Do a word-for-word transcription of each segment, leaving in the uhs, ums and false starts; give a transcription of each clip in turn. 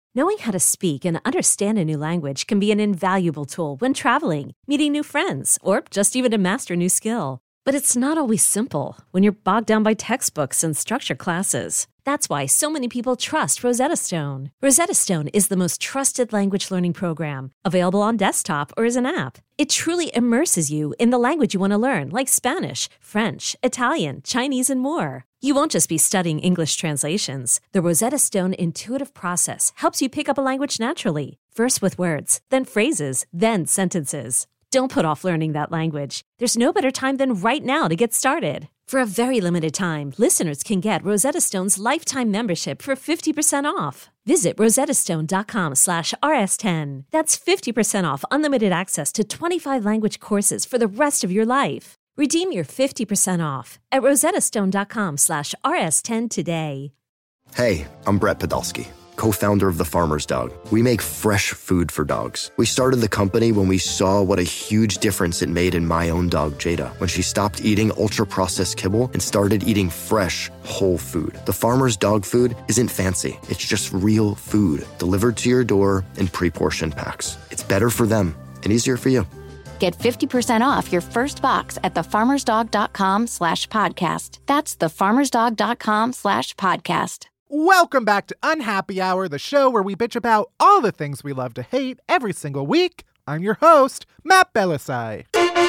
Knowing how to speak and understand a new language can be an invaluable tool when traveling, meeting new friends, or just even to master a new skill. But it's not always simple when you're bogged down by textbooks and structured classes. That's why so many people trust Rosetta Stone. Rosetta Stone is the most trusted language learning program, available on desktop or as an app. It truly immerses you in the language you want to learn, like Spanish, French, Italian, Chinese, and more. You won't just be studying English translations. The Rosetta Stone intuitive process helps you pick up a language naturally, first with words, then phrases, then sentences. Don't put off learning that language. There's no better time than right now to get started. For a very limited time, listeners can get Rosetta Stone's lifetime membership for fifty percent off. Visit rosettastone.com slash rs10. That's fifty percent off unlimited access to twenty-five language courses for the rest of your life. Redeem your fifty percent off at rosettastone.com slash rs10 today. Hey, I'm Brett Podolsky, co-founder of The Farmer's Dog. We make fresh food for dogs. We started the company when we saw what a huge difference it made in my own dog, Jada, when she stopped eating ultra-processed kibble and started eating fresh, whole food. The Farmer's Dog food isn't fancy. It's just real food delivered to your door in pre-portioned packs. It's better for them and easier for you. Get fifty percent off your first box at thefarmersdog.com slash podcast. That's thefarmersdog.com slash podcast. Welcome back to Unhappy Hour, the show where we bitch about all the things we love to hate every single week. I'm your host, Matt Belisai.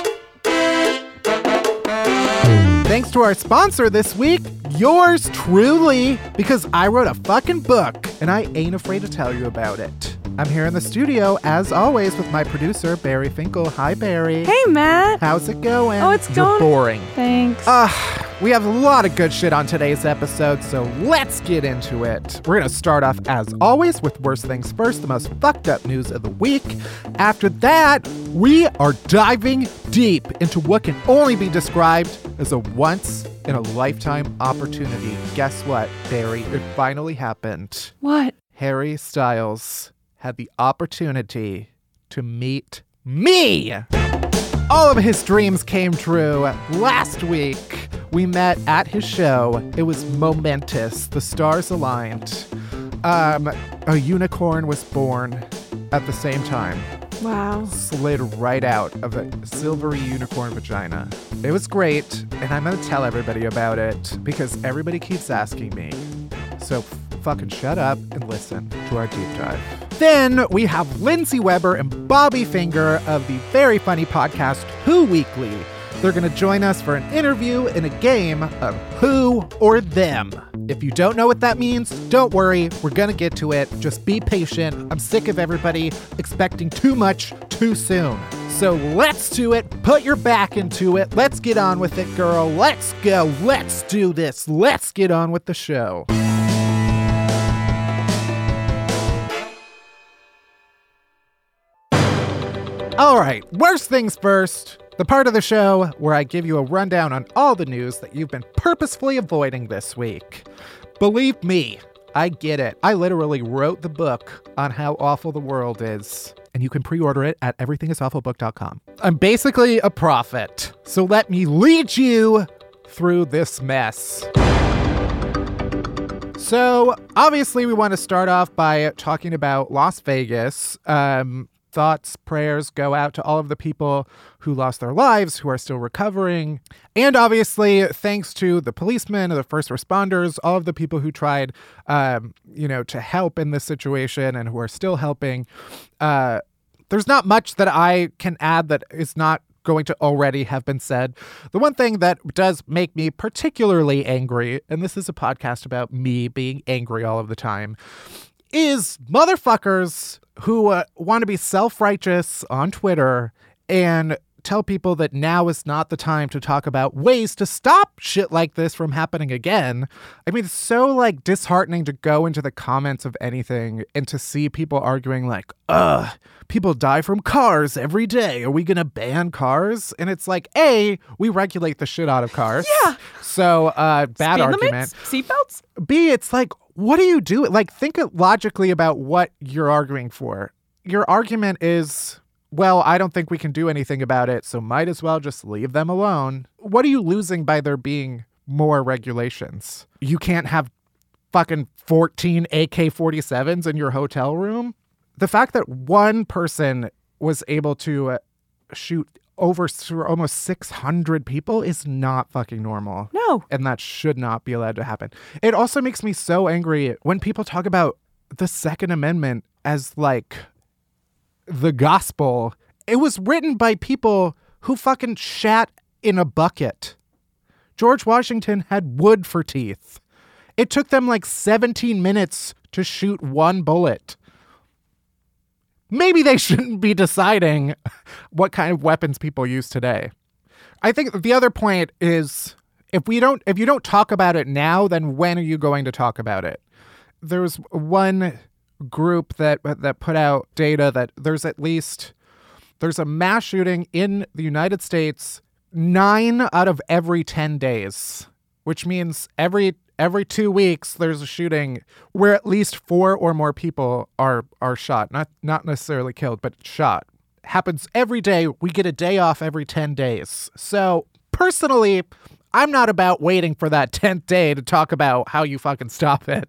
Thanks to our sponsor this week, yours truly, because I wrote a fucking book and I ain't afraid to tell you about it. I'm here in the studio, as always, with my producer, Barry Finkel. Hi, Barry. Hey, Matt. How's it going? Oh, it's You're going... boring. Thanks. Uh, we have a lot of good shit on today's episode, so let's get into it. We're going to start off, as always, with Worst Things First, the most fucked up news of the week. After that, we are diving deep into what can only be described as a once-in-a-lifetime opportunity. Guess what, Barry? It finally happened. What? Harry Styles had the opportunity to meet me. All of his dreams came true. Last week, we met at his show. It was momentous. The stars aligned. Um, a unicorn was born at the same time. Wow. Slid right out of a silvery unicorn vagina. It was great, and I'm going to tell everybody about it because everybody keeps asking me. So fucking shut up and listen to our deep dive. Then we have Lindsay Weber and Bobby Finger of the very funny podcast Who Weekly. They're going to join us for an interview in a game of Who or Them. If you don't know what that means, don't worry. We're going to get to it. Just be patient. I'm sick of everybody expecting too much too soon. So let's do it. Put your back into it. Let's get on with it, girl. Let's go. Let's do this. Let's get on with the show. All right, worst things first, the part of the show where I give you a rundown on all the news that you've been purposefully avoiding this week. Believe me, I get it. I literally wrote the book on how awful the world is, and you can pre-order it at everything is awful book dot com. I'm basically a prophet, so let me lead you through this mess. So, obviously, we want to start off by talking about Las Vegas. Um... Thoughts, prayers go out to all of the people who lost their lives, who are still recovering. And obviously, thanks to the policemen, the first responders, all of the people who tried, um, you know, to help in this situation and who are still helping. Uh, there's not much that I can add that is not going to already have been said. The one thing that does make me particularly angry, and this is a podcast about me being angry all of the time, is motherfuckers who uh, want to be self-righteous on Twitter and tell people that now is not the time to talk about ways to stop shit like this from happening again. I mean, it's so, like, disheartening to go into the comments of anything and to see people arguing like, ugh, people die from cars every day. Are we going to ban cars? And it's like, A, we regulate the shit out of cars. Yeah. So, uh, bad Speed argument. limits? Seatbelts? B, it's like, what do you do? Like, think logically about what you're arguing for. Your argument is, well, I don't think we can do anything about it, so might as well just leave them alone. What are you losing by there being more regulations? You can't have fucking fourteen A K forty-sevens in your hotel room. The fact that one person was able to uh, shoot over almost six hundred people is not fucking normal. No. And that should not be allowed to happen. It also makes me so angry when people talk about the Second Amendment as like the gospel. It was written by people who fucking shat in a bucket. George Washington had wood for teeth. It took them like seventeen minutes to shoot one bullet. Maybe they shouldn't be deciding what kind of weapons people use today. I think the other point is if we don't, if you don't talk about it now, then when are you going to talk about it? There's one group that that put out data that there's at least there's a mass shooting in the United States nine out of every ten days, which means every every two weeks there's a shooting where at least four or more people are are shot, not not necessarily killed, but shot. Happens every day. We get a day off every ten days. So personally, I'm not about waiting for that tenth day to talk about how you fucking stop it.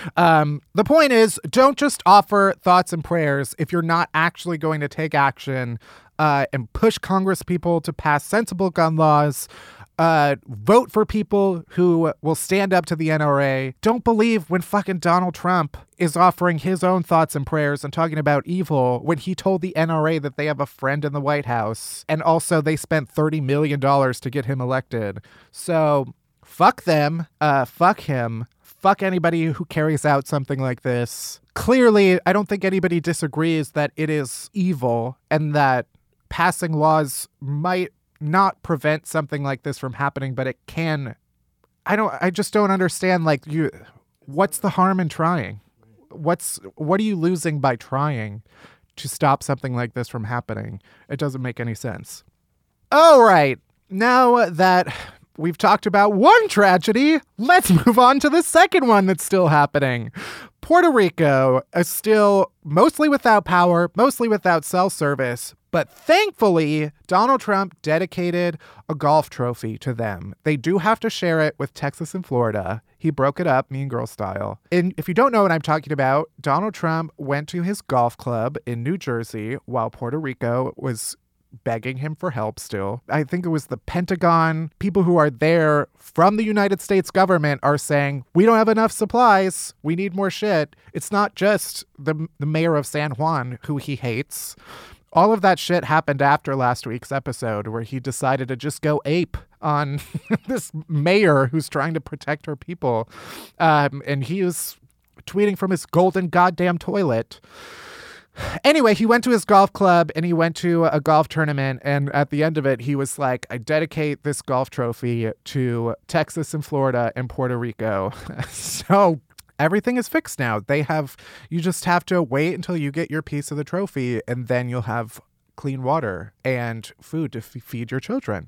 Um, the point is, don't just offer thoughts and prayers if you're not actually going to take action uh, and push Congress people to pass sensible gun laws. Uh, vote for people who will stand up to the N R A. Don't believe when fucking Donald Trump is offering his own thoughts and prayers and talking about evil when he told the N R A that they have a friend in the White House. And also they spent thirty million dollars to get him elected. So fuck them. Uh, fuck him. Fuck anybody who carries out something like this. Clearly, I don't think anybody disagrees that it is evil and that passing laws might not prevent something like this from happening, but it can. I don't, I just don't understand, like, you, what's the harm in trying? What's, what are you losing by trying to stop something like this from happening? It doesn't make any sense. All right. Now that we've talked about one tragedy, let's move on to the second one that's still happening. Puerto Rico is still mostly without power, mostly without cell service, but thankfully, Donald Trump dedicated a golf trophy to them. They do have to share it with Texas and Florida. He broke it up, Mean Girl style. And if you don't know what I'm talking about, Donald Trump went to his golf club in New Jersey while Puerto Rico was begging him for help still. I think it was the Pentagon. People who are there from the United States government are saying, we don't have enough supplies. We need more shit. It's not just the, the mayor of San Juan who he hates. All of that shit happened after last week's episode where he decided to just go ape on this mayor who's trying to protect her people. Um, and he was tweeting from his golden goddamn toilet. Anyway, he went to his golf club and he went to a golf tournament. And at the end of it, he was like, I dedicate this golf trophy to Texas and Florida and Puerto Rico. So everything is fixed now. They have, you just have to wait until you get your piece of the trophy and then you'll have clean water and food to f- feed your children.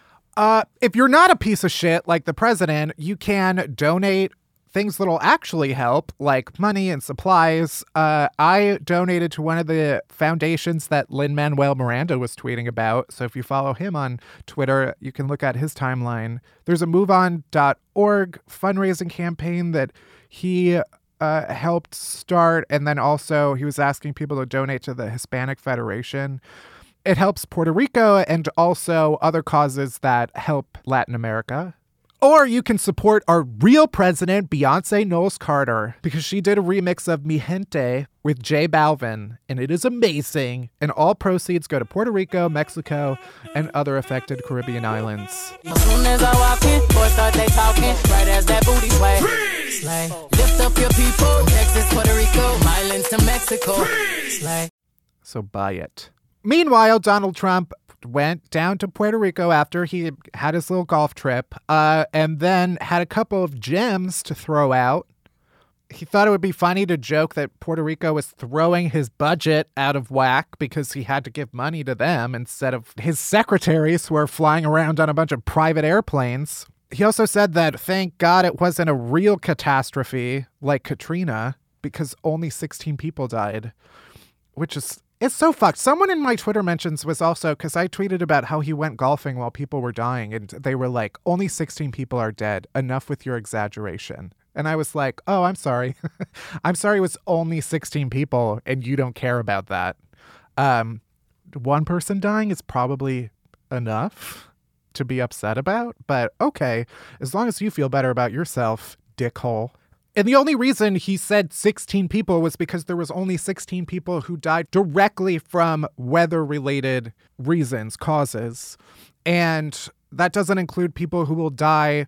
Uh, if you're not a piece of shit like the president, you can donate things that'll actually help, like money and supplies. Uh, I donated to one of the foundations that Lin-Manuel Miranda was tweeting about. So if you follow him on Twitter, you can look at his timeline. There's a move on dot org fundraising campaign that he uh, helped start. And then also he was asking people to donate to the Hispanic Federation. It helps Puerto Rico and also other causes that help Latin America. Or you can support our real president, Beyonce Knowles Carter, because she did a remix of Mi Gente with J Balvin, and it is amazing. And all proceeds go to Puerto Rico, Mexico, and other affected Caribbean islands. As soon as I walk in, boys start they talking, right as that booty sway. Slay. Lift up your people, Texas, Puerto Rico, islands to Mexico. Slay. So buy it. Meanwhile, Donald Trump went down to Puerto Rico after he had his little golf trip, uh, and then had a couple of gems to throw out. He thought it would be funny to joke that Puerto Rico was throwing his budget out of whack because he had to give money to them instead of his secretaries who are flying around on a bunch of private airplanes. He also said that thank God it wasn't a real catastrophe like Katrina because only sixteen people died, which is It's so fucked. Someone in my Twitter mentions was also, because I tweeted about how he went golfing while people were dying, and they were like, only sixteen people are dead. Enough with your exaggeration. And I was like, oh, I'm sorry. I'm sorry it was only sixteen people and you don't care about that. Um, one person dying is probably enough to be upset about. But okay, as long as you feel better about yourself, dickhole. And the only reason he said sixteen people was because there was only sixteen people who died directly from weather-related reasons, causes. And that doesn't include people who will die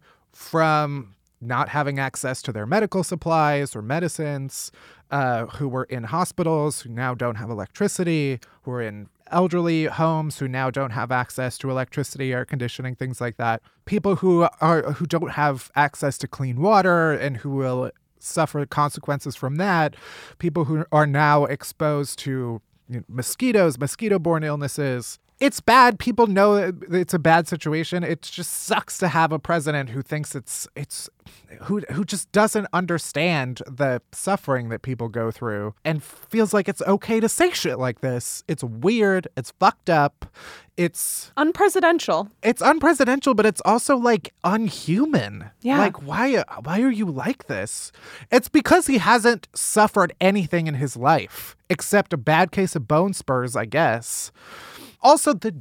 from not having access to their medical supplies or medicines, uh, who were in hospitals, who now don't have electricity, who are in elderly homes who now don't have access to electricity, air conditioning, things like that. People who are who don't have access to clean water and who will suffer consequences from that. People who are now exposed to you know, mosquitoes, mosquito-borne illnesses. It's bad. People know it's a bad situation. It just sucks to have a president who thinks it's it's who who just doesn't understand the suffering that people go through and feels like it's okay to say shit like this. It's weird. It's fucked up. It's unpresidential. It's unpresidential, but it's also like unhuman. Yeah. Like why why are you like this? It's because he hasn't suffered anything in his life except a bad case of bone spurs, I guess. Also, the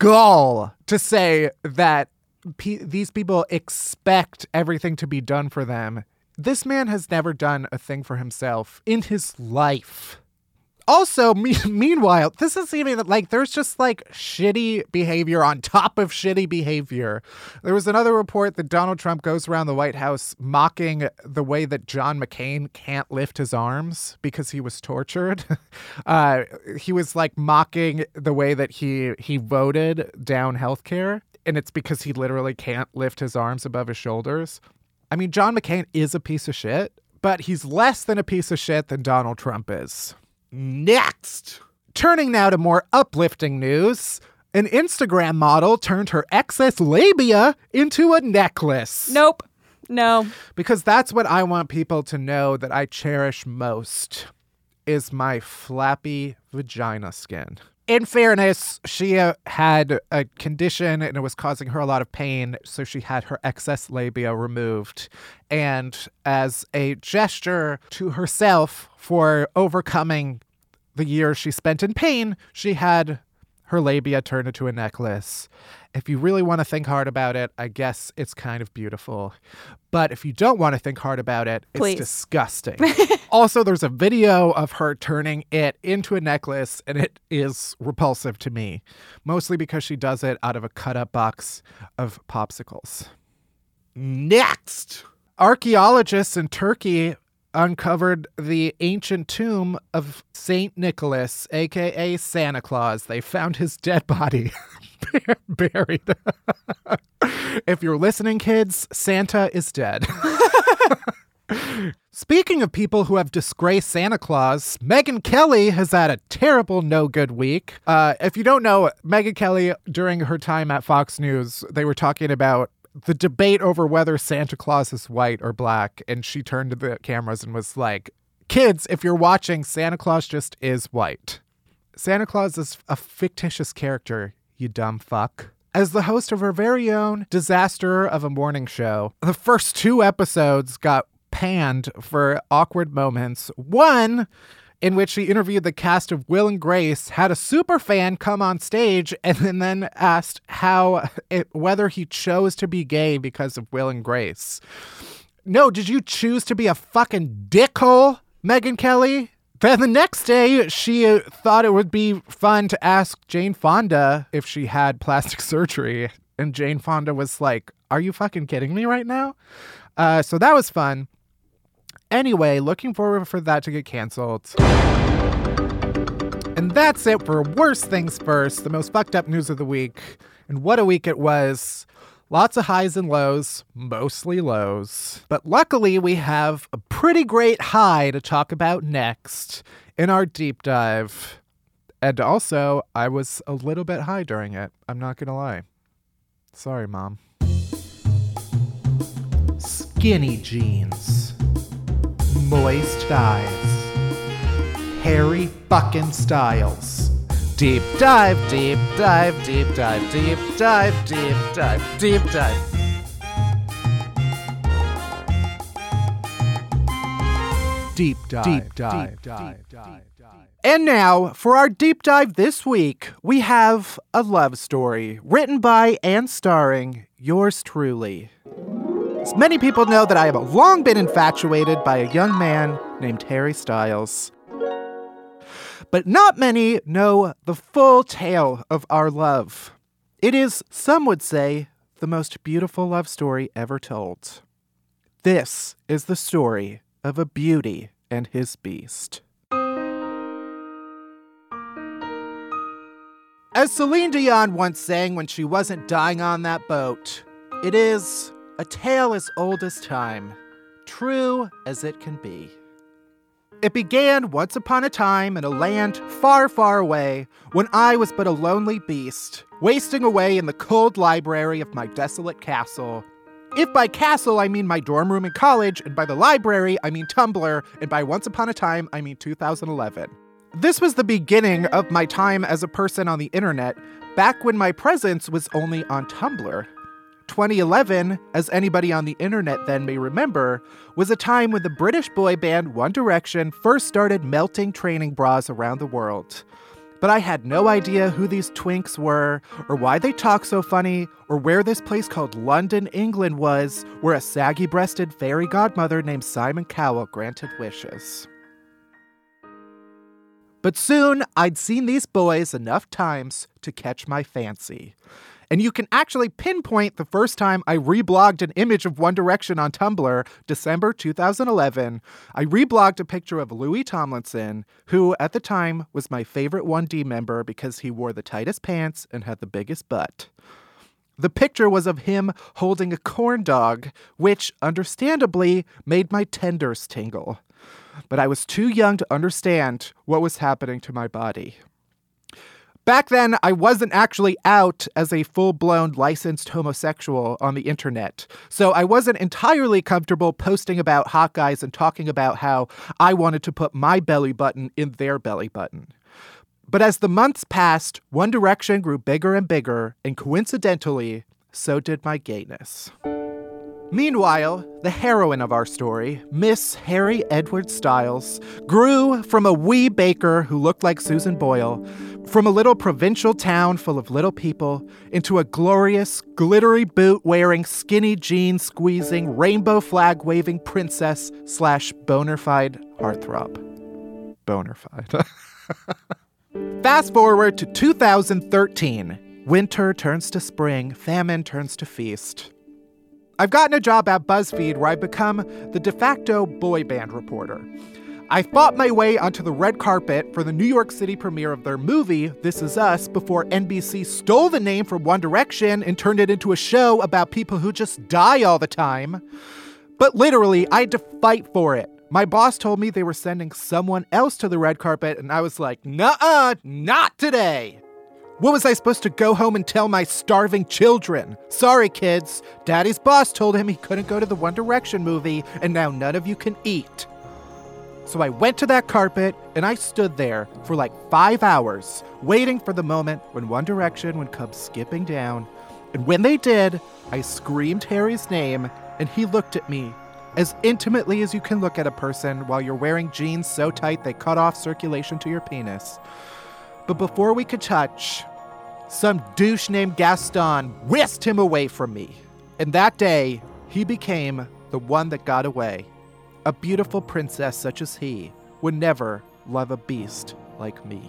gall to say that pe- these people expect everything to be done for them. This man has never done a thing for himself in his life. Also, me- meanwhile, this is even like there's just like shitty behavior on top of shitty behavior. There was another report that Donald Trump goes around the White House mocking the way that John McCain can't lift his arms because he was tortured. uh, he was like mocking the way that he he voted down healthcare, and it's because he literally can't lift his arms above his shoulders. I mean, John McCain is a piece of shit, but he's less than a piece of shit than Donald Trump is. Next. Turning now to more uplifting news. An Instagram model turned her excess labia into a necklace. Nope. No. Because that's what I want people to know that I cherish most is my flappy vagina skin. In fairness, she uh, had a condition and it was causing her a lot of pain, so she had her excess labia removed. And as a gesture to herself for overcoming the years she spent in pain, she had her labia turned into a necklace. If you really want to think hard about it, I guess it's kind of beautiful. But if you don't want to think hard about it, it's Please. disgusting. Also, there's a video of her turning it into a necklace, and it is repulsive to me, mostly because she does it out of a cut-up box of popsicles. Next! Archaeologists in Turkey uncovered the ancient tomb of Saint Nicholas, a k a. Santa Claus. They found his dead body buried. If you're listening, kids, Santa is dead. Speaking of people who have disgraced Santa Claus, Megyn Kelly has had a terrible no-good week. Uh, if you don't know, Megyn Kelly, during her time at Fox News, they were talking about the debate over whether Santa Claus is white or black, and she turned to the cameras and was like, kids, if you're watching, Santa Claus just is white. Santa Claus is a fictitious character, you dumb fuck. As the host of her very own Disaster of a Morning Show, the first two episodes got panned for awkward moments. One, in which she interviewed the cast of Will and Grace, had a super fan come on stage and then asked how it, whether he chose to be gay because of Will and Grace. No, did you choose to be a fucking dickhole, Megyn Kelly? Then the next day, she uh, thought it would be fun to ask Jane Fonda if she had plastic surgery. And Jane Fonda was like, are you fucking kidding me right now? Uh, so that was fun. Anyway, looking forward for that to get canceled. And that's it for Worst Things First, the most fucked up news of the week. And what a week it was. Lots of highs and lows, mostly lows. But luckily, we have a pretty great high to talk about next in our deep dive. And also, I was a little bit high during it. I'm not gonna lie. Sorry, Mom. Skinny jeans. Moist thighs. Harry fucking Styles. Deep dive, deep dive, deep dive, deep dive, deep dive, deep dive. Deep dive, deep dive, deep dive, dive, dive. And now, for our deep dive this week, we have a love story written by and starring yours truly. As many people know that I have long been infatuated by a young man named Harry Styles. But not many know the full tale of our love. It is, some would say, the most beautiful love story ever told. This is the story of a beauty and his beast. As Celine Dion once sang when she wasn't dying on that boat, it is a tale as old as time, true as it can be. It began once upon a time in a land far, far away, when I was but a lonely beast, wasting away in the cold library of my desolate castle. If by castle I mean my dorm room in college, and by the library I mean Tumblr, and by once upon a time I mean two thousand eleven. This was the beginning of my time as a person on the internet, back when my presence was only on Tumblr. twenty eleven, as anybody on the internet then may remember, was a time when the British boy band One Direction first started melting training bras around the world. But I had no idea who these twinks were, or why they talk so funny, or where this place called London, England was, where a saggy-breasted fairy godmother named Simon Cowell granted wishes. But soon, I'd seen these boys enough times to catch my fancy. And you can actually pinpoint the first time I reblogged an image of One Direction on Tumblr, December two thousand eleven. I reblogged a picture of Louis Tomlinson, who at the time was my favorite one D member because he wore the tightest pants and had the biggest butt. The picture was of him holding a corn dog, which understandably made my tenders tingle. But I was too young to understand what was happening to my body. Back then, I wasn't actually out as a full-blown licensed homosexual on the internet, so I wasn't entirely comfortable posting about hot guys and talking about how I wanted to put my belly button in their belly button. But as the months passed, One Direction grew bigger and bigger, and coincidentally, so did my gayness. Meanwhile, the heroine of our story, Miss Harry Edward Styles, grew from a wee baker who looked like Susan Boyle, from a little provincial town full of little people, into a glorious, glittery boot-wearing, skinny jean-squeezing, rainbow flag-waving princess slash bonafide heartthrob. Bonafide. Fast forward to two thousand thirteen. Winter turns to spring, famine turns to feast. I've gotten a job at BuzzFeed where I've become the de facto boy band reporter. I fought my way onto the red carpet for the New York City premiere of their movie, This Is Us, before N B C stole the name from One Direction and turned it into a show about people who just die all the time. But literally, I had to fight for it. My boss told me they were sending someone else to the red carpet, and I was like, nuh-uh, not today. What was I supposed to go home and tell my starving children? Sorry, kids. Daddy's boss told him he couldn't go to the One Direction movie, and now none of you can eat. So I went to that carpet, and I stood there for like five hours, waiting for the moment when One Direction would come skipping down. And when they did, I screamed Harry's name, and he looked at me as intimately as you can look at a person while you're wearing jeans so tight they cut off circulation to your penis. But before we could touch, some douche named Gaston whisked him away from me. And that day, he became the one that got away. A beautiful princess such as he would never love a beast like me.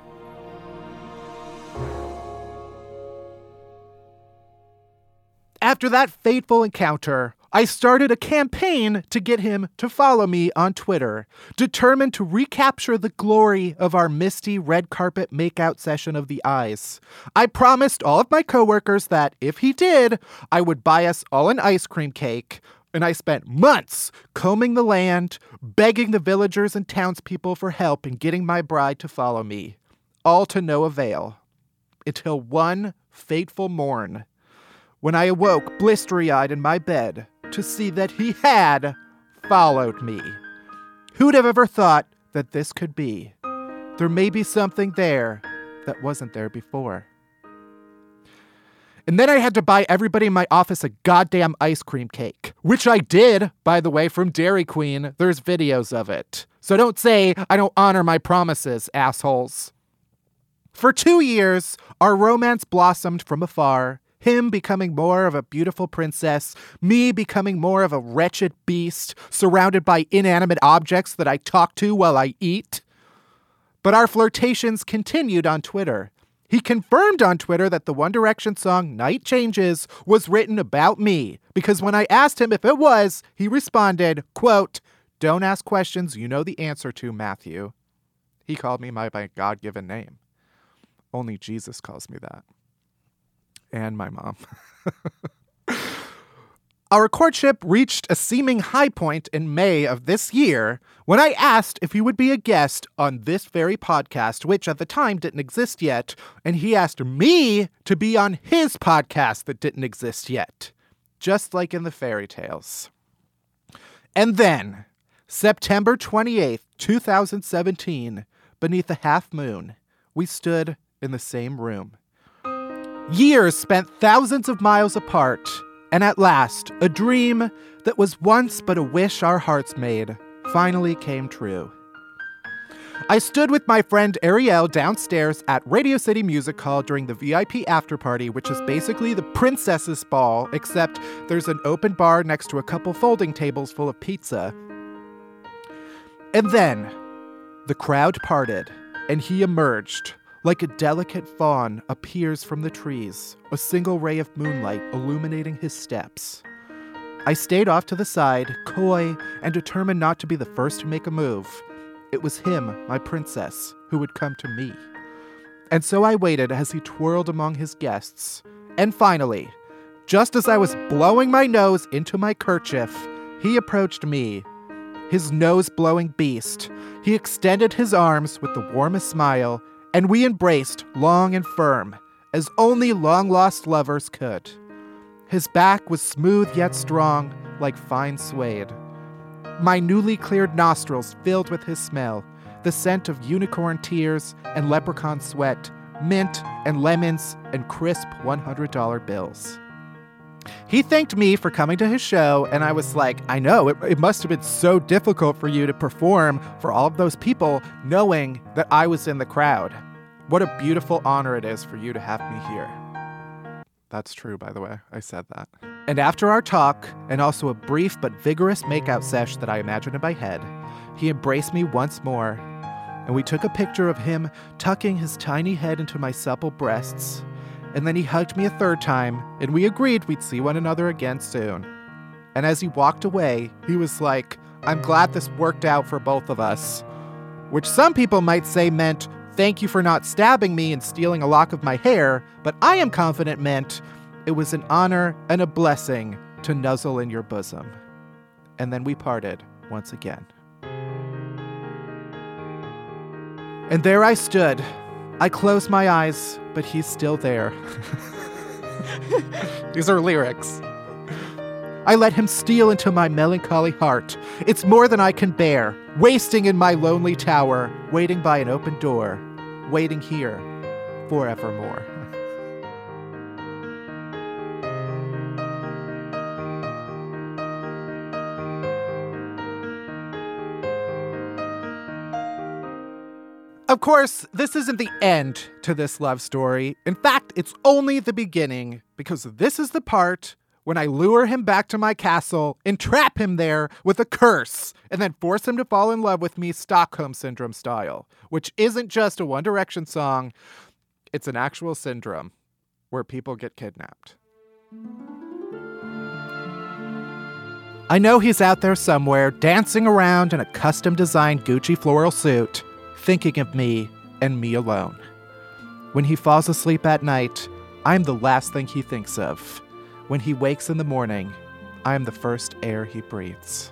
After that fateful encounter, I started a campaign to get him to follow me on Twitter, determined to recapture the glory of our misty red carpet makeout session of the eyes. I promised all of my coworkers that if he did, I would buy us all an ice cream cake, and I spent months combing the land, begging the villagers and townspeople for help in getting my bride to follow me, all to no avail. Until one fateful morn, when I awoke blistery-eyed in my bed to see that he had followed me. Who'd have ever thought that this could be? There may be something there that wasn't there before. And then I had to buy everybody in my office a goddamn ice cream cake, which I did, by the way, from Dairy Queen. There's videos of it. So don't say I don't honor my promises, assholes. For two years, our romance blossomed from afar, him becoming more of a beautiful princess, me becoming more of a wretched beast, surrounded by inanimate objects that I talk to while I eat. But our flirtations continued on Twitter. He confirmed on Twitter that the One Direction song Night Changes was written about me, because when I asked him if it was, he responded, quote, "Don't ask questions you know the answer to, Matthew." He called me my, my God-given name. Only Jesus calls me that. And my mom. Our courtship reached a seeming high point in May of this year when I asked if he would be a guest on this very podcast, which at the time didn't exist yet, and he asked me to be on his podcast that didn't exist yet, just like in the fairy tales. And then, September twenty-eighth, twenty seventeen, beneath a half moon, we stood in the same room. Years spent thousands of miles apart, and at last, a dream that was once but a wish our hearts made finally came true. I stood with my friend Ariel downstairs at Radio City Music Hall during the V I P after party, which is basically the princess's ball, except there's an open bar next to a couple folding tables full of pizza. And then, the crowd parted, and he emerged. Like a delicate fawn appears from the trees, a single ray of moonlight illuminating his steps. I stayed off to the side, coy and determined not to be the first to make a move. It was him, my princess, who would come to me. And so I waited as he twirled among his guests. And finally, just as I was blowing my nose into my kerchief, he approached me. His nose-blowing beast. He extended his arms with the warmest smile, and we embraced long and firm, as only long-lost lovers could. His back was smooth yet strong, like fine suede. My newly cleared nostrils filled with his smell, the scent of unicorn tears and leprechaun sweat, mint and lemons and crisp one hundred dollar bills. He thanked me for coming to his show, and I was like, I know, it, it must have been so difficult for you to perform for all of those people knowing that I was in the crowd. What a beautiful honor it is for you to have me here. That's true, by the way. I said that. And after our talk, and also a brief but vigorous makeout sesh that I imagined in my head, he embraced me once more, and we took a picture of him tucking his tiny head into my supple breasts. And then he hugged me a third time, and we agreed we'd see one another again soon. And as he walked away, he was like, I'm glad this worked out for both of us. Which some people might say meant, thank you for not stabbing me and stealing a lock of my hair, but I am confident meant, it was an honor and a blessing to nuzzle in your bosom. And then we parted once again. And there I stood. I closed my eyes, but he's still there. These are lyrics. I let him steal into my melancholy heart. It's more than I can bear, wasting in my lonely tower, waiting by an open door, waiting here forevermore. Of course, this isn't the end to this love story. In fact, it's only the beginning, because this is the part when I lure him back to my castle and trap him there with a curse, and then force him to fall in love with me Stockholm Syndrome style, which isn't just a One Direction song, it's an actual syndrome where people get kidnapped. I know he's out there somewhere, dancing around in a custom-designed Gucci floral suit, thinking of me and me alone. When he falls asleep at night, I'm the last thing he thinks of. When he wakes in the morning, I'm the first air he breathes.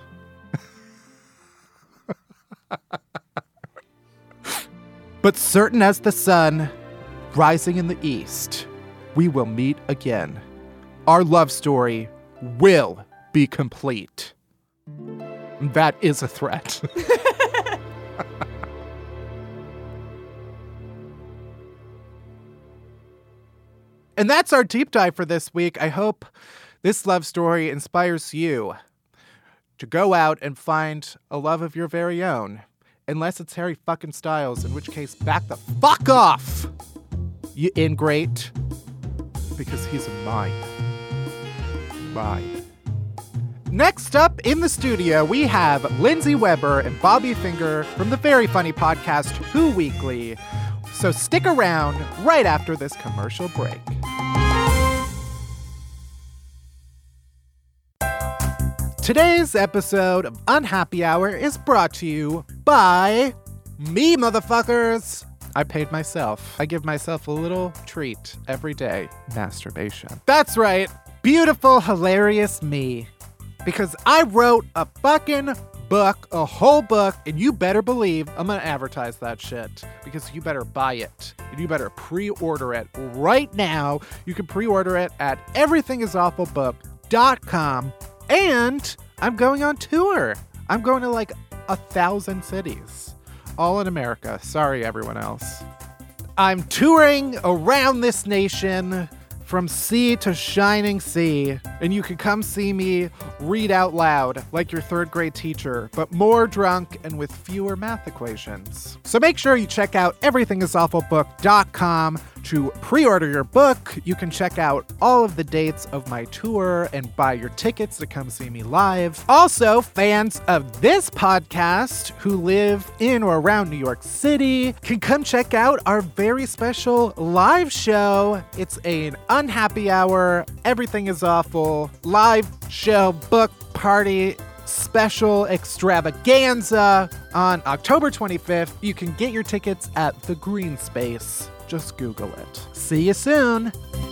But certain as the sun, rising in the east, we will meet again. Our love story will be complete. That is a threat. And that's our deep dive for this week. I hope this love story inspires you to go out and find a love of your very own. Unless it's Harry fucking Styles, in which case, back the fuck off, you ingrate. Because he's mine. Mine. Next up in the studio, we have Lindsay Weber and Bobby Finger from the very funny podcast Who Weekly. So stick around right after this commercial break. Today's episode of Unhappy Hour is brought to you by me, motherfuckers. I paid myself. I give myself a little treat every day. Masturbation. That's right. Beautiful, hilarious me. Because I wrote a fucking book, a whole book, and you better believe I'm gonna advertise that shit. Because you better buy it. And you better pre-order it right now. You can pre-order it at everything is awful book dot com. And I'm going on tour. I'm going to like a thousand cities. All in America. Sorry, everyone else. I'm touring around this nation from sea to shining sea. And you can come see me read out loud like your third grade teacher, but more drunk and with fewer math equations. So make sure you check out everything is awful book dot com to pre-order your book. You can check out all of the dates of my tour and buy your tickets to come see me live. Also, fans of this podcast who live in or around New York City can come check out our very special live show. It's an Unhappy Hour, Everything is Awful live show book party special extravaganza on October twenty-fifth. You can get your tickets at the Green Space. Just Google it. See you soon.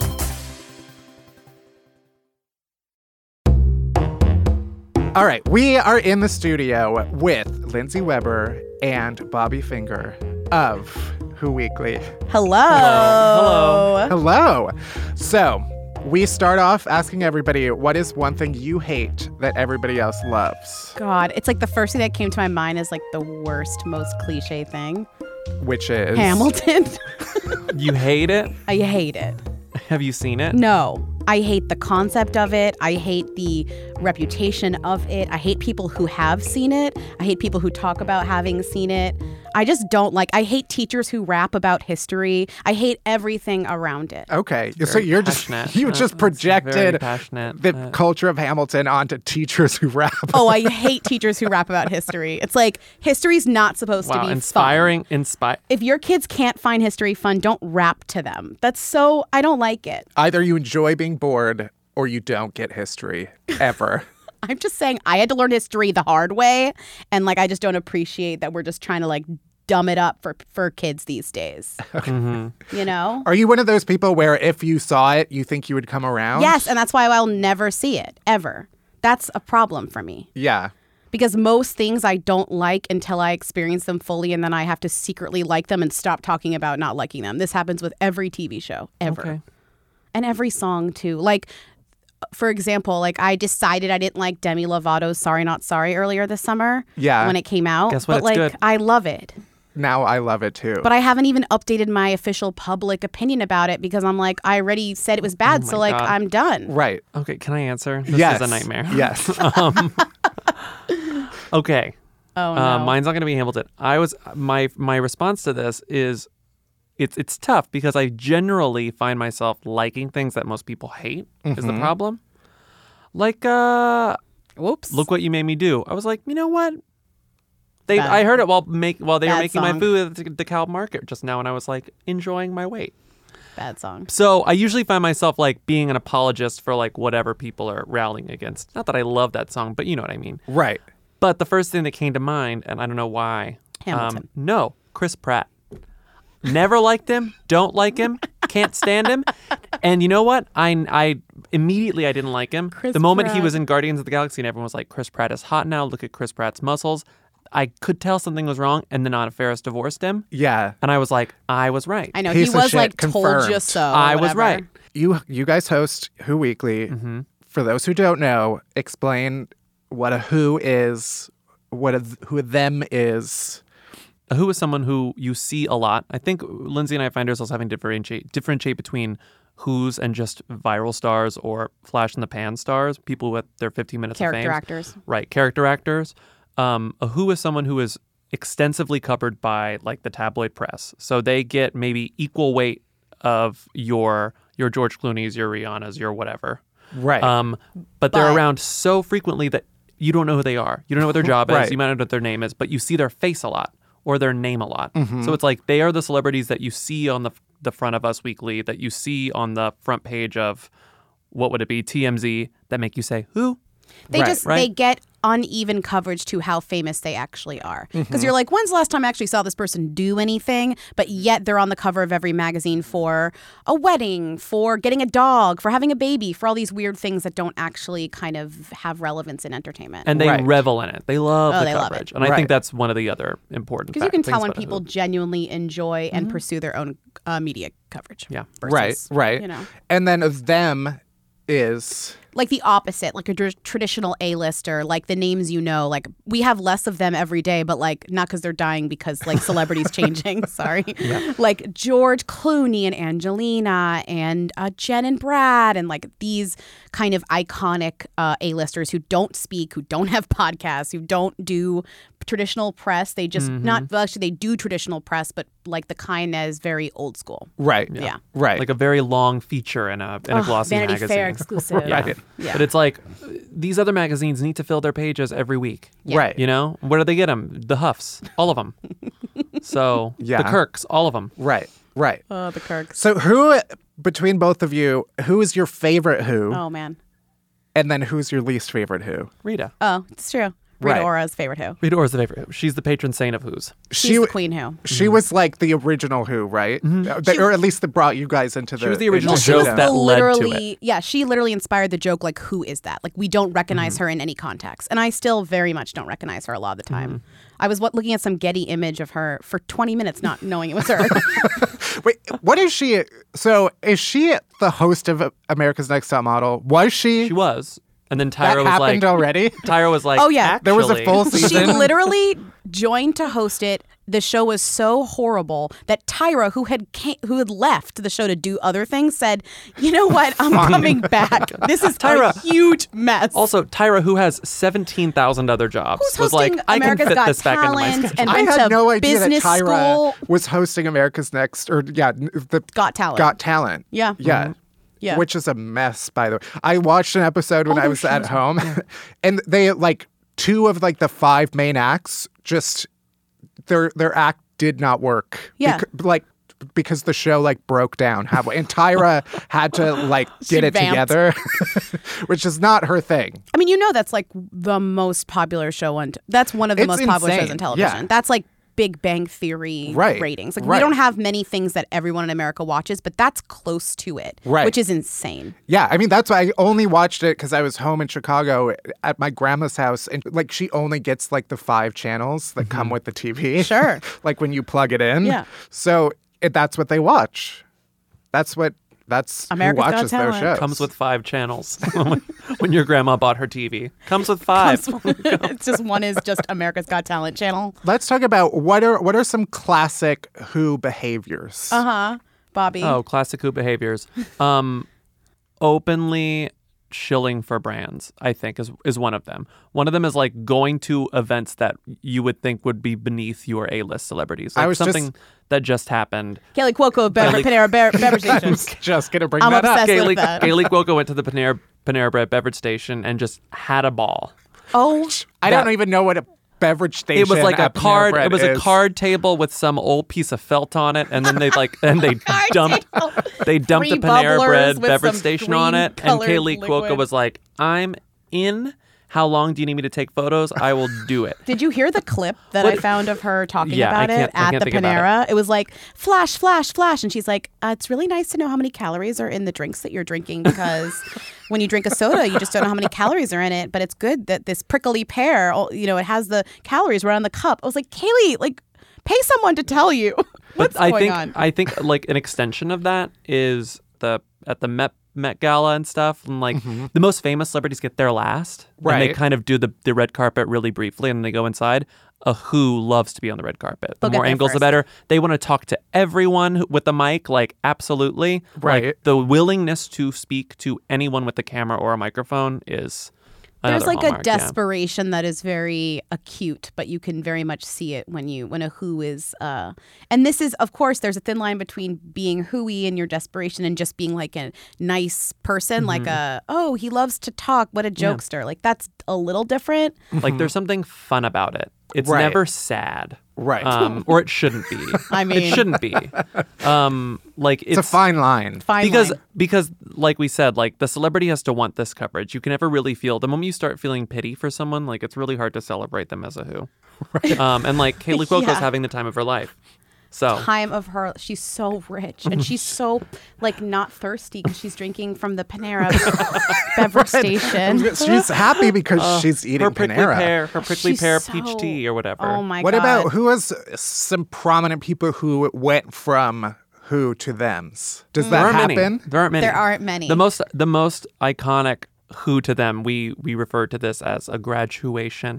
All right, we are in the studio with Lindsay Weber and Bobby Finger of Who Weekly. Hello. Hello. Hello. So, we start off asking everybody, what is one thing you hate that everybody else loves? God, it's like the first thing that came to my mind is like the worst, most cliche thing. Which is? Hamilton. You hate it? I hate it. Have you seen it? No. I hate the concept of it. I hate the reputation of it. I hate people who have seen it. I hate people who talk about having seen it. I just don't like, I hate teachers who rap about history. I hate everything around it. Okay. Very so you're just, passionate. you Uh, just very projected passionate. the Uh, culture of Hamilton onto teachers who rap. Oh, I hate teachers who rap about history. It's like, history's not supposed wow, to be inspiring, fun. inspire. If your kids can't find history fun, don't rap to them. That's so, I don't like it. Either you enjoy being bored or you don't get history ever. I'm just saying I had to learn history the hard way. And like, I just don't appreciate that we're just trying to like dumb it up for, for kids these days. Mm-hmm. You know? Are you one of those people where if you saw it, you think you would come around? Yes. And that's why I'll never see it ever. That's a problem for me. Yeah. Because most things I don't like until I experience them fully, and then I have to secretly like them and stop talking about not liking them. This happens with every T V show ever. Okay. And every song too. Like, for example, like I decided I didn't like Demi Lovato's Sorry Not Sorry earlier this summer. Yeah. When it came out. Guess what? But It's like, good. I love it. Now I love it too. But I haven't even updated my official public opinion about it because I'm like, I already said it was bad. Oh my so like, God. I'm done. Right. Okay, can I answer? This Yes. is a nightmare. Yes. um, okay. Oh, no. Uh, mine's not going to be Hamilton. I was my my response to this is, it's it's tough because I generally find myself liking things that most people hate. Is the problem? Like, uh, Whoops. Look What You Made Me Do. I was like, you know what? They Bad. I heard it while make while they were Bad making my song. food at the DeKalb Market just now, and I was like enjoying my wait. Bad song. So I usually find myself like being an apologist for like whatever people are rallying against. Not that I love that song, but you know what I mean. Right. But the first thing that came to mind, and I don't know why. Hamilton. Um, no, Chris Pratt. Never liked him. Don't like him. Can't stand him. And you know what? I, I immediately I didn't like him. Chris the moment he Pratt. was in Guardians of the Galaxy and everyone was like, Chris Pratt is hot now. Look at Chris Pratt's muscles. I could tell something was wrong. And then Anna Faris divorced him. Yeah. And I was like, I was right. I know. Piece he of was shit. like, told Confirmed. you so. I was whatever. right. You you guys host Who Weekly. Mm-hmm. For those who don't know, explain what a who is, what a th- who a them is. A who is someone who you see a lot. I think Lindsay and I find ourselves having to differentiate, differentiate between who's and just viral stars or flash in the pan stars, people with their fifteen minutes Character of fame. actors. Right, character actors. Um, a who is someone who is extensively covered by like the tabloid press. So they get maybe equal weight of your your George Clooney's, your Rihanna's, your whatever. Right. Um, but they're But- around so frequently that you don't know who they are. You don't know what their job Right. is. You might not know what their name is, but you see their face a lot or their name a lot. Mm-hmm. So it's like they are the celebrities that you see on the the front of Us Weekly, that you see on the front page of, what would it be, T M Z, that make you say, who? They Right. just Right. they get uneven coverage to how famous they actually are. Because Mm-hmm. you're like, when's the last time I actually saw this person do anything? But yet they're on the cover of every magazine for a wedding, for getting a dog, for having a baby, for all these weird things that don't actually kind of have relevance in entertainment. And they Right. revel in it. They love Oh, the they love coverage. it. And I Right. think that's one of the other important Because you fact- can things tell when about it. people genuinely enjoy and pursue their own uh, media coverage. Yeah. Versus, right, right. You know. And then them is Like the opposite, like a tr- traditional A-lister, like the names you know, like we have less of them every day, but like not because they're dying, because like celebrities changing. Sorry, like George Clooney and Angelina and uh, Jen and Brad, and like these kind of iconic uh, A-listers who don't speak, who don't have podcasts, who don't do traditional press. They just not well, actually they do traditional press, but like the kind that is very old school. right. Yeah. Right. Like a very long feature in a, in a Ugh, glossy Vanity magazine. Fair exclusive. Yeah. Yeah. But it's like, these other magazines need to fill their pages every week. Yeah. Right. You know? Where do they get them? The Huffs. All of them. So, Yeah. the Kirks. All of them. Right. Right. Oh, the Kirks. So who between both of you, who is your favorite Who? Oh man. And then who's your least favorite Who? Rita. Oh, it's true. Rita Right. Ora's favorite Who. Rita Ora's the favorite. She's the patron saint of Who's. She's She the w- Queen Who. She was like the original Who, right? Uh, they- or at least that brought you guys into the. was the original into joke the- that led to literally, yeah, she literally inspired the joke. Like, who is that? Like, we don't recognize Mm-hmm. her in any context, and I still very much don't recognize her a lot of the time. Mm-hmm. I was what, looking at some Getty image of her for twenty minutes, not knowing it was her. Wait, what is she? So is she the host of America's Next Top Model? Was she? She was. And then that Tyra was happened like, already. Tyra was like, Oh, yeah. There was a "Actually." full She season. literally joined to host it. The show was so horrible that Tyra, who had ca- who had left the show to do other things, said, "You know what? I'm coming back. This is Tyra. a huge mess." Also, Tyra, who has seventeen thousand other jobs, Who's was like, hosting I can America's fit Got this back into my Talent schedule. and I went had to no idea that business Tyra school. was hosting America's Next, or yeah, n- the Got Talent. Got Talent. Yeah. Yeah. Yeah. Which is a mess, by the way. I watched an episode when All I those was at shows home, and they like two of like the five main acts just their their act did not work. Yeah. Bec- like because the show like broke down halfway, and Tyra had to like get it vamped. together, which is not her thing. I mean, you know, that's like the most popular show on. T- that's one of the It's most popular shows insane. on television. Yeah. That's like Big Bang Theory Right. ratings. Like Right. we don't have many things that everyone in America watches, but that's close to it, Right. which is insane. Yeah, I mean that's why I only watched it because I was home in Chicago at my grandma's house, and like she only gets like the five channels that come with the T V. Sure. Like when you plug it in. Yeah. So it, that's what they watch. That's what that's America's who Got watches their Talent. shows. Comes with five channels. when, when your grandma bought her T V. Comes with five. It's just one is just America's Got Talent channel. Let's talk about what are what are some classic Who behaviors. Uh huh. Bobby. Oh, classic Who behaviors. Um, openly shilling for brands, I think, is is one of them. One of them is like going to events that you would think would be beneath your A-list celebrities. Like I was just- something that just happened. Kelly Cuoco, Be- Kelly- Panera Bear- Beverage Station. Just gonna bring I'm that up. obsessed with Kaylee, that. Kaylee Cuoco went to the Panera, Panera Bread beverage station and just had a ball. Oh, I that- don't even know what a beverage station. It was like a at Panera card. Bread It was is. a card table with some old piece of felt on it, and then they like and they dumped they dumped Three the Panera bubblers Bread with beverage some station on it, and green-colored Kaylee Cuoco liquid. was like, "I'm in. How long do you need me to take photos? I will do it." did you hear the clip that I What- found of her talking Yeah, I about it can't- I at can't the think about Panera? It. was like flash, flash, flash, and she's like, uh, "It's really nice to know how many calories are in the drinks that you're drinking because when you drink a soda, you just don't know how many calories are in it. But it's good that this prickly pear, oh, you know, it has the calories right on the cup." I was like, Kaylee, like, pay someone to tell you what's But I going think on. I think like an extension of that is the at the Met Met Gala and stuff, and like the most famous celebrities get there last, and they Right. kind of do the the red carpet really briefly, and then they go inside. A Who loves to be on the red carpet. The They'll get more there angles, the first. better. They want to talk to everyone who- with the mic, like absolutely. Right. Like, the willingness to speak to anyone with a camera or a microphone is There's Another like Hallmark, a yeah. desperation that is very acute, but you can very much see it when you when a who is uh and this is, of course, there's a thin line between being hooey and your desperation and just being like a nice person, Mm-hmm. like a oh, he loves to talk, what a jokester. Like that's a little different. Like there's something fun about it. It's Right. never sad. Right. Um, or it shouldn't be. I mean- it shouldn't be. Um, like It's, a fine line. Fine because line. because like we said, like the celebrity has to want this coverage. You can never really feel the moment you start feeling pity for someone, like it's really hard to celebrate them as a who. Right. Um, and like Kaylee Cuoco's Yeah. having the time of her life. So Time of her, she's so rich and she's so like not thirsty because she's drinking from the Panera beverage station. She's happy because she's eating her prickly Panera. pear, her prickly She's pear so- peach tea or whatever. Oh my What god! about who was some prominent people who went from who to thems? Does There that aren't happen? many. There aren't many. There aren't many. The most the most iconic who to them, we we refer to this as a graduation.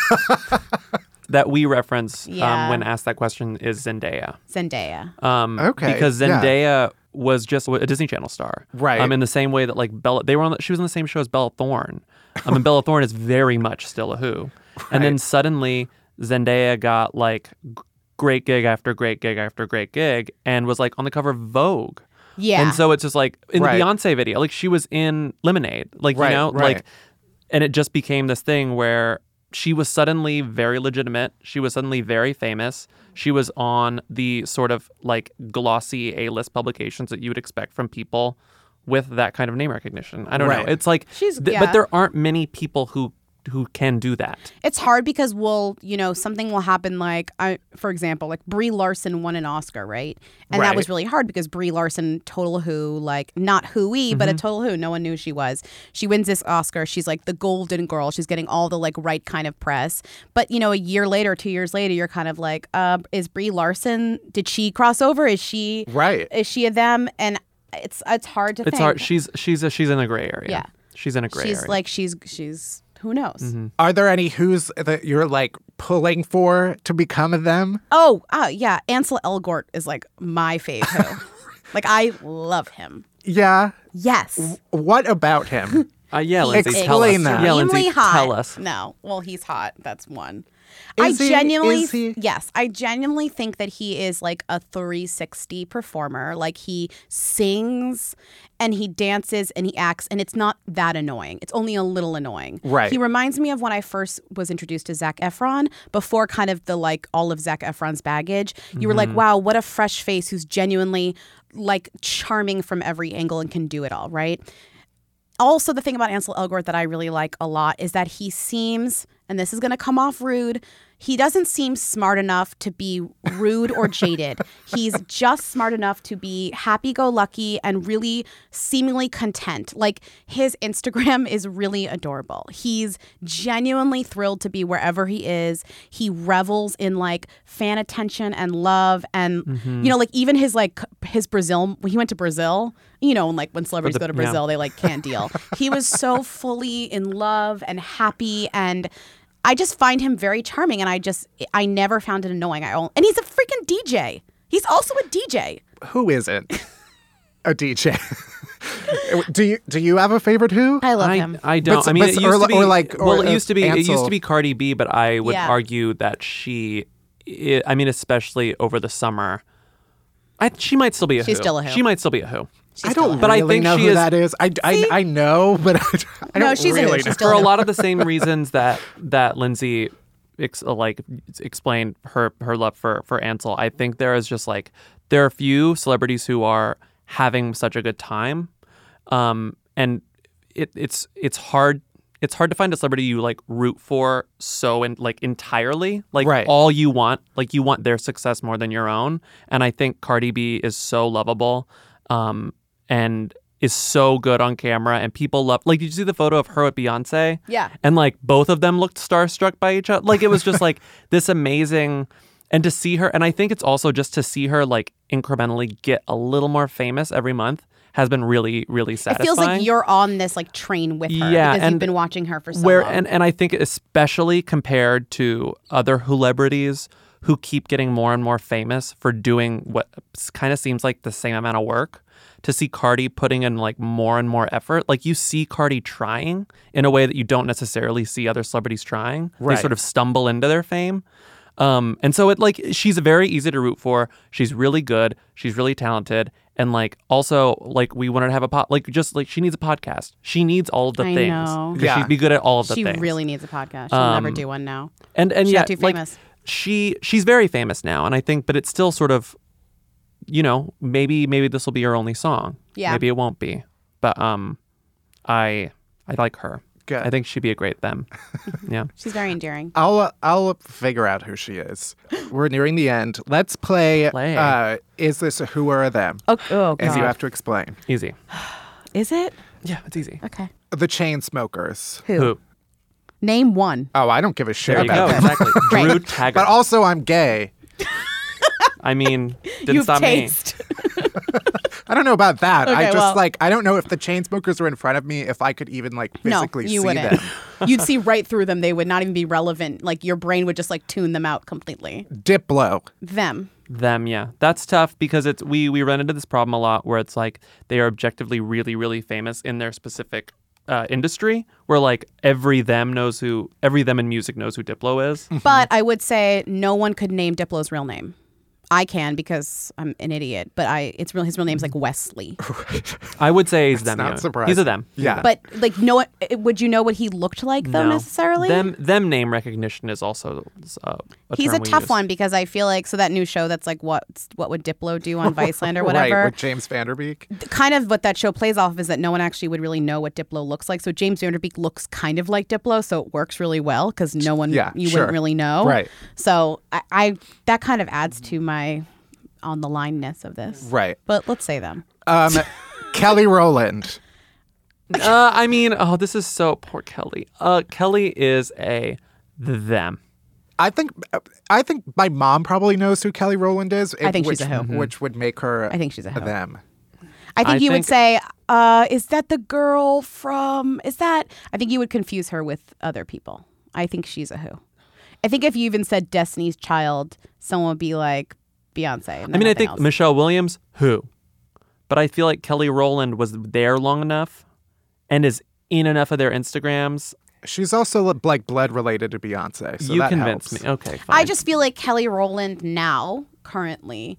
That we reference Yeah. um, when asked that question is Zendaya. Zendaya. Um, Okay, Because yeah. Zendaya was just a Disney Channel star. Right. Um, in the same way that like Bella, they were on. The, she was on the same show as Bella Thorne. I mean, Bella Thorne is very much still a who. And then suddenly Zendaya got like g- great gig after great gig after great gig and was like on the cover of Vogue. Yeah. And so it's just like in Right. the Beyonce video, like she was in Lemonade, like Right, you know, right. like, and it just became this thing where she was suddenly very legitimate. She was suddenly very famous. She was on the sort of like glossy A-list publications that you would expect from people with that kind of name recognition. I don't Right. know. It's like, She's- th- yeah. but there aren't many people who who can do that. It's hard because we'll, you know, something will happen like, I, for example, like Brie Larson won an Oscar, right? And that Right. was really hard because Brie Larson, total who, like not hooey, but a total who. No one knew she was. She wins this Oscar. She's like the golden girl. She's getting all the like right kind of press. But, you know, a year later, two years later, you're kind of like, uh, is Brie Larson, did she cross over? Is she, Right. is she a them? And it's it's hard to It's think. hard. She's she's a, she's in a gray area. Yeah. She's in a gray she's area. like, she's, she's, who knows? Are there any who's that you're like pulling for to become a them? Oh, uh, yeah. Ansel Elgort is like my fave who. Like, I love him. Yeah. Yes. What about him? uh, yeah, Lindsay, Explain tell us. that. Yeah, Extremely Lindsay, hot. tell us. No. Well, he's hot. That's one. Is I he? genuinely, Is he? yes, I genuinely think that he is like a three sixty performer. Like he sings and he dances and he acts, and it's not that annoying. It's only a little annoying. Right. He reminds me of when I first was introduced to Zac Efron before kind of the like all of Zac Efron's baggage. You were like, wow, what a fresh face who's genuinely like charming from every angle and can do it all, right? Also, the thing about Ansel Elgort that I really like a lot is that he seems, and this is going to come off rude, he doesn't seem smart enough to be rude or jaded. He's just smart enough to be happy-go-lucky and really seemingly content. Like, his Instagram is really adorable. He's genuinely thrilled to be wherever he is. He revels in, like, fan attention and love. And, Mm-hmm. you know, like, even his, like, his Brazil, when he went to Brazil, you know, and, like, when celebrities the- go to yeah. Brazil, they, like, can't deal. He was so fully in love and happy, and I just find him very charming, and I just, I never found it annoying. I only, and he's a freaking D J. He's also a D J. Who isn't a D J? do you do you have a favorite who? I love I, him. I don't. But- I mean, but- it used or to li- be, or like- or, well, it uh, used to be. It used Ansel. to be Cardi B, but I would Yeah. argue that she. I I mean, especially over the summer, I she might still be a She's who. still a who. She might still be a who. I don't But I really think know she who is- that is. I, I, I know, but I, I No, don't she's a who. really She's know. still For a a who. lot of the same reasons that that Lindsay ex, like explained her her love for for Ansel, I think there is just like there are few celebrities who are having such a good time, um, and it it's it's hard. It's hard to find a celebrity you like root for so in, like entirely, like Right. all you want, like you want their success more than your own. And I think Cardi B is so lovable, um, and is so good on camera, and people love. Like, did you see the photo of her with Beyonce? Yeah. And like both of them looked starstruck by each other. Like it was just like this amazing, and to see her, and I think it's also just to see her like incrementally get a little more famous every month has been really, really It satisfying. feels like you're on this like train with her Yeah, because and you've been watching her for so where long. and, and I think especially compared to other celebrities who keep getting more and more famous for doing what kind of seems like the same amount of work, to see Cardi putting in like more and more effort. Like you see Cardi trying in a way that you don't necessarily see other celebrities trying. Right. They sort of stumble into their fame. Um, and so it like she's very easy to root for. She's really good. She's really talented. And like also like we wanted to have a pod, like just like she needs a podcast. She needs all of the I things. know. Because Yeah. she'd be good at all of the She things. really needs a podcast. She'll Um, never do one now. And and She yeah, got too like famous. she she's very famous now, and I think, but it's still sort of, you know, maybe maybe this will be her only song. Yeah. Maybe it won't be, but um, I I like her. Good. I think she'd be a great them. Yeah. She's very endearing. I'll uh, I'll figure out who she is. We're nearing the end. Let's play. Play. Uh, is this a who or a them? Oh, oh As you God. have to explain. Easy. Is it? Yeah, it's easy. Okay. The Chainsmokers. Who? Who? Name one. Oh, I don't give a shit There you about go. that. Exactly. Right. Drew Taggart. But also, I'm gay. I mean, didn't You've stop taste. I don't know about that. I Okay, just well- like I don't know if the Chainsmokers were in front of me if I could even like No, physically you see wouldn't. them. You'd see right through them. They would not even be relevant. Like your brain would just like tune them out completely. Diplo. Them. Them, yeah. That's tough because it's we we run into this problem a lot where it's like they are objectively really, really famous in their specific uh, industry, where like every them knows who every them in music knows who Diplo is. But I would say no one could name Diplo's real name. I can because I'm an idiot, but I it's real. His real name's like Wesley. I would say he's them. not yeah. surprising. He's a them. Yeah. But like, no, would you know what he looked like though No. necessarily? Them them name recognition is also uh, a He's term a we tough use. one because I feel like so that new show that's like what what would Diplo do on Viceland or Right, whatever. with James Vanderbeek. Kind of what that show plays off of is that no one actually would really know what Diplo looks like. So James Vanderbeek looks kind of like Diplo, so it works really well because no one Yeah, you sure. wouldn't really know. Right. So I, I that kind of adds to my on the line-ness of this. Right. But let's say them. Um, Kelly Rowland. Uh, I mean, oh, this is so poor Kelly. Uh, Kelly is a them. I think I think my mom probably knows who Kelly Rowland is. I think which, she's a who. Which would make her I think she's a who. them. I think I you would think- say, uh, is that the girl from, is that, I think you would confuse her with other people. I think she's a who. I think if you even said Destiny's Child, someone would be like Beyonce. and I mean, I nothing think else. Michelle Williams, who? But I feel like Kelly Rowland was there long enough and is in enough of their Instagrams. She's also like blood related to Beyonce. So you that convinced helps. me. Okay, fine. I just feel like Kelly Rowland now, currently,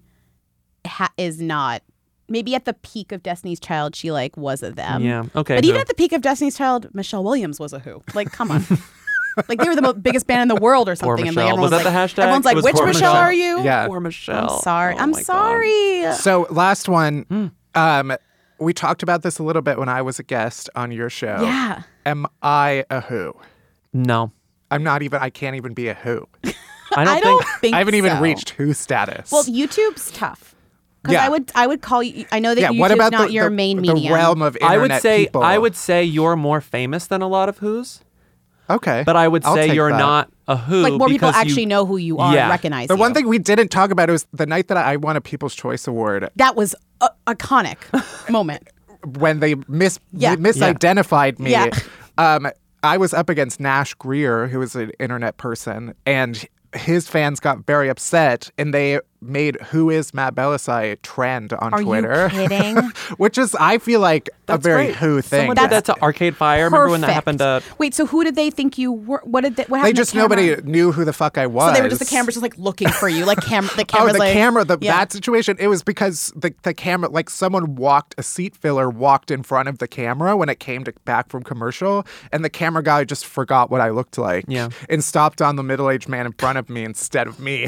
ha- is not, maybe at the peak of Destiny's Child, she like was a them. Yeah, okay. But who? even at the peak of Destiny's Child, Michelle Williams was a who. Like, come on. Like they were the mo- biggest band in the world or Poor something. And like Michelle. everyone's Was that like, the hashtag? Everyone's It like, was which poor Michelle, Michelle. are you? Yeah. Poor Michelle. I'm sorry. Oh I'm my God. sorry. So last one. Hmm. Um, we talked about this a little bit when I was a guest on your show. Yeah. Am I a who? No, I'm not even. I can't even be a who. I don't, I don't think. think I haven't even so. reached who status. Well, YouTube's tough. Because Yeah. I would, I would call you. I know that yeah. YouTube's What about not the, your the, main the medium. realm of internet I would say people? I would say you're more famous than a lot of who's, Okay. but I would I'll say take you're that. not a who. Like more people because you- actually know who you are, Yeah. and recognize The you. one thing we didn't talk about was the night that I won a People's Choice Award that was a iconic moment. when they mis Yeah. they misidentified me. Yeah. Um, I was up against Nash Greer, who is an internet person, and his fans got very upset, and they made "Who is Matt Bellassai" trend on Are Twitter. you kidding? Which is, I feel like, That's a very great. Who thing. Someone did that to Arcade Fire. Remember when that Perfect. happened to? Wait, so who did they think you were? What did they, what They happened? just to the camera? nobody knew who the fuck I was. So they were just the cameras just like looking for you, like cam the Oh, cameras the like camera, the, yeah. that situation. It was because the, the camera, like someone walked, a seat filler walked in front of the camera when it came to back from commercial, and the camera guy just forgot what I looked like Yeah. and stopped on the middle-aged man in front of me instead of me.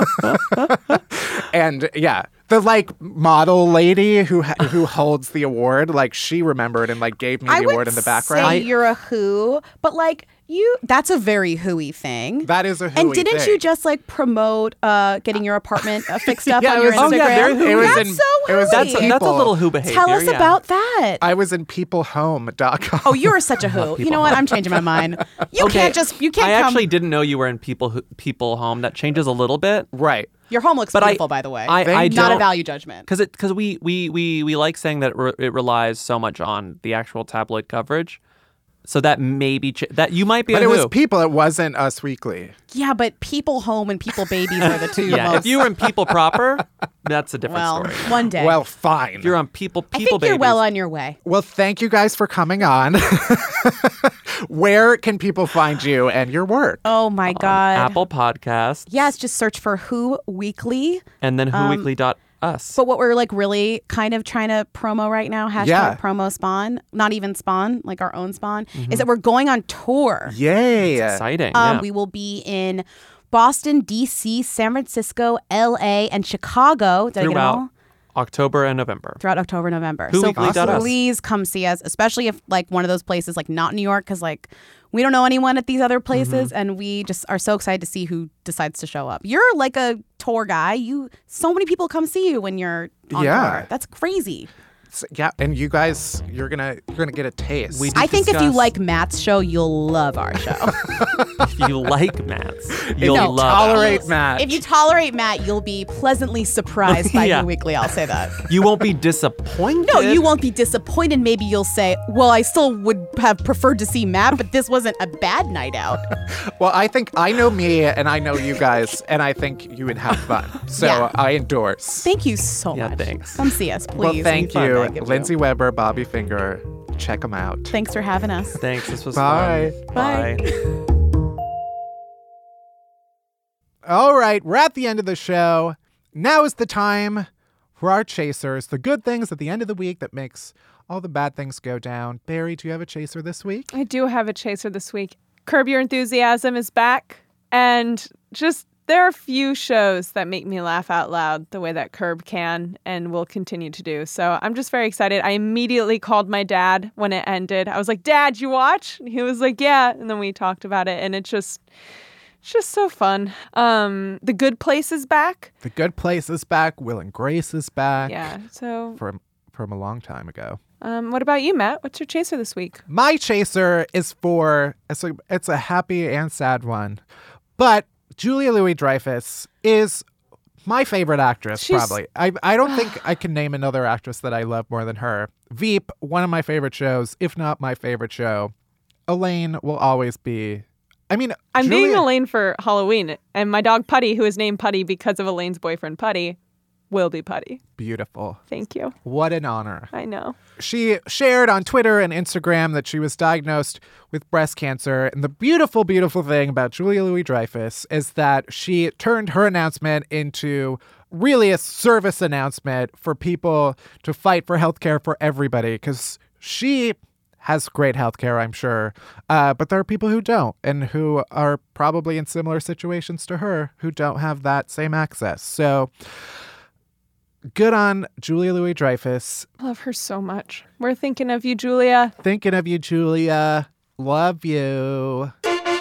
And yeah, the like model lady who ha- who holds the award, like she remembered and like gave me the I would award in the background. say you're a who, but like you, that's a very hooey thing. That is a And hooey didn't thing. you just like promote uh, getting your apartment uh, fixed up Yeah, on it your was- Instagram? Oh, yeah, very hooey. It was that's in- so it was in hooey. That's that's a People. little who behavior. Tell us yeah. about that. I was in people home dot com. Oh, you're such a who. You know what? I'm changing my mind. You Okay, can't just you can't I come. actually didn't know you were in people Who- people home. That changes a little bit. Right. Your home looks But I- beautiful, by the way. I- I Not a don't- value judgment. Because it because we, we we we like saying that it, re- it relies so much on the actual tabloid coverage. So that maybe ch- that you might be But a it Who. was People. It wasn't Us Weekly. Yeah, but People Home and People Babies are the two Yeah, most. if you were in People Proper, that's a different well, story. one day. Well, fine. If you're on People I People think you're Babies. well on your way. Well, thank you guys for coming on. Where can people find you and your work? Oh my God. Apple Podcasts. Yes, just search for Who Weekly. And then Um, who weekly dot us. But what we're like really kind of trying to promo right now, hashtag Yeah. promo spawn, not even spawn, like our own spawn, is that we're going on tour. Yay. Exciting. Um, yeah. We will be in Boston, D C, San Francisco, L A, and Chicago. Did I get them all? Throughout October and November. Throughout October, November. Who so Weekly dot us. please come see us, especially if like one of those places like not New York, because like we don't know anyone at these other places, Mm-hmm. and we just are so excited to see who decides to show up. You're like a tour guy. You so many people come see you when you're on Yeah. tour. That's crazy. So, yeah, and you guys, you're gonna you're gonna get a taste. We I think if you discuss- like Matt's show, you'll love our show. If you like Matt's, you'll No, love tolerate ours. Matt. If you tolerate Matt, you'll be pleasantly surprised by Yeah. Who Weekly. I'll say that. You won't be disappointed. No, you won't be disappointed. Maybe you'll say, well, I still would have preferred to see Matt, but this wasn't a bad night out. Well, I think I know me and I know you guys, and I think you would have fun. So Yeah. I endorse. Thank you so Yeah, much. thanks. Come see us, please. Well, thank It's fun you, to give Lindsay Weber, Bobby Finger. Check them out. Thanks for having us. Thanks. This was Bye. fun. Bye. All right, we're at the end of the show. Now is the time for our chasers, the good things at the end of the week that makes all the bad things go down. Barry, do you have a chaser this week? I do have a chaser this week. Curb Your Enthusiasm is back. And just there are few shows that make me laugh out loud the way that Curb can and will continue to do. So I'm just very excited. I immediately called my dad when it ended. I was like, Dad, you watch? And he was like, yeah. And then we talked about it. And it's just... It's just so fun. Um, The Good Place is back. The Good Place is back. Will and Grace is back. Yeah. So, From, from a long time ago. um, what about you, Matt? What's your chaser this week? My chaser is for, it's a, it's a happy and sad one. But Julia Louis-Dreyfus is my favorite actress, She's- probably. I, I don't think I can name another actress that I love more than her. Veep, one of my favorite shows, if not my favorite show. Elaine will always be... I mean, I'm Julia, being Elaine for Halloween, and my dog Putty, who is named Putty because of Elaine's boyfriend Putty, will be Putty. Beautiful. Thank you. What an honor. I know. She shared on Twitter and Instagram that she was diagnosed with breast cancer. And the beautiful, beautiful thing about Julia Louis-Dreyfus is that she turned her announcement into really a service announcement for people to fight for healthcare for everybody, because she has great healthcare, I'm sure. Uh, but there are people who don't, and who are probably in similar situations to her, who don't have that same access. So good on Julia Louis-Dreyfus. I love her so much. We're thinking of you, Julia. Thinking of you, Julia. Love you.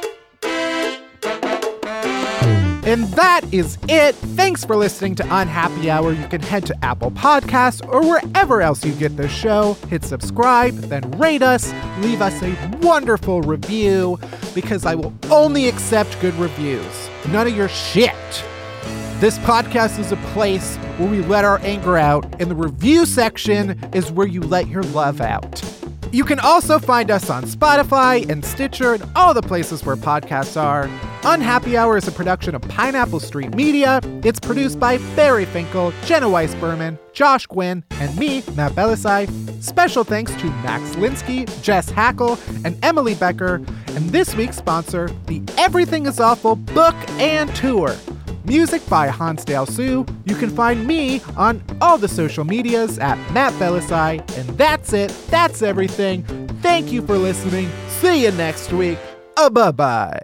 And that is it. Thanks for listening to Unhappy Hour. You can head to Apple Podcasts or wherever else you get this show. Hit subscribe, then rate us. Leave us a wonderful review, because I will only accept good reviews. None of your shit. This podcast is a place where we let our anger out, and the review section is where you let your love out. You can also find us on Spotify and Stitcher and all the places where podcasts are. Unhappy Hour is a production of Pineapple Street Media. It's produced by Barry Finkel, Jenna Weiss-Berman, Josh Gwynn, and me, Matt Belisai. Special thanks to Max Linsky, Jess Hackle, and Emily Becker. And this week's sponsor, the Everything is Awful book and tour. Music by Hansdale Sue. You can find me on all the social medias at Matt Belisai. And that's it. That's everything. Thank you for listening. See you next week. Uh, bye-bye.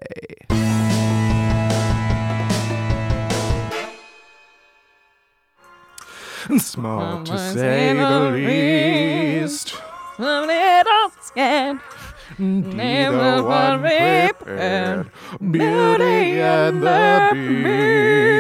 Small to say the least. A little scared. Neither one prepared. Beauty and the Beast.